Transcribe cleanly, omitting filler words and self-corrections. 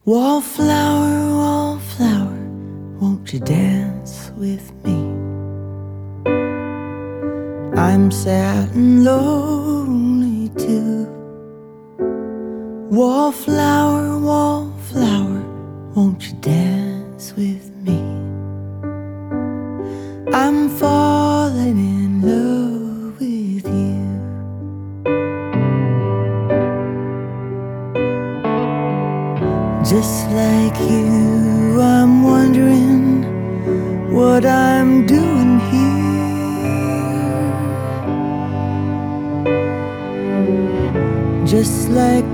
wallflower, won't you dance with me? I'm sad and lonely too. Wallflower, won't you dance with me? I'm falling in love with you. Just like you, I'm wondering what I'm doing here. Just like